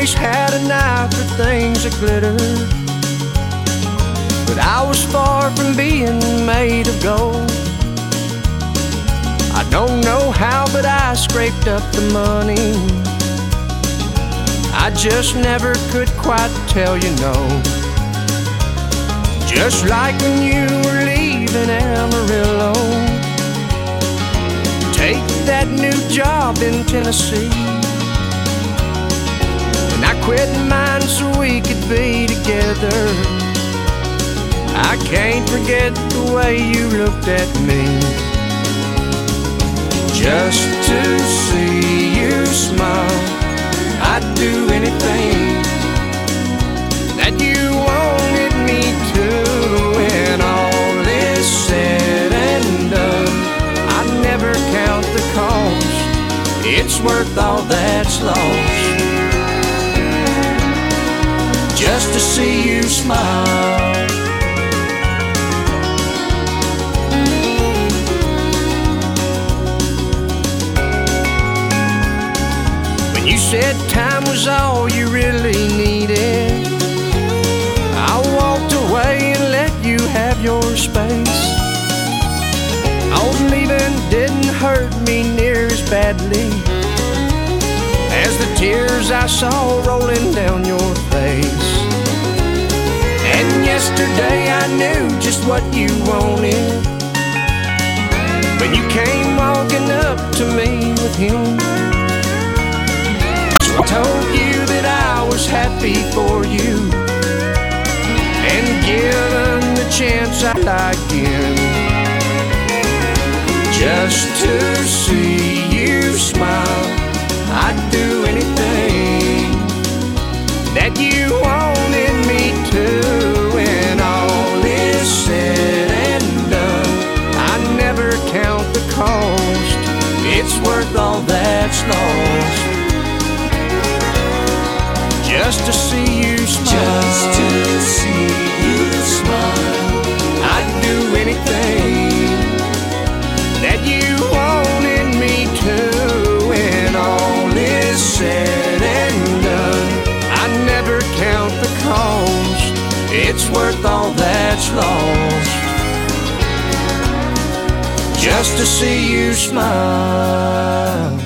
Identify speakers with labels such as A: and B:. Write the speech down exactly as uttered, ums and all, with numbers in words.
A: always had an eye for things that glitter, but I was far from being made of gold. I don't know how, but I scraped up the money. I just never could quite tell you no. Just like when you were leaving Amarillo, take that new job in Tennessee, and I quit mine so we could be together. I can't forget the way you looked at me. Just to see you smile, I'd do anything that you wanted me to. When all is said and done, I never count the cost. It's worth all that's lost, just to see you smile. You said time was all you really needed, I walked away and let you have your space. Oh, leaving didn't hurt me near as badly as the tears I saw rolling down your face. And yesterday I knew just what you wanted when you came walking up to me with him. I told you that I was happy for you, and given the chance I'd like again, just to see you smile. I'd do anything that you wanted me to. When all is said and done, I never count the cost. It's worth all that's lost, just to see you smile. Just to see you smile. I'd do anything that you wanted me to. When all is said and done, I never count the cost. It's worth all that's lost, just to see you smile.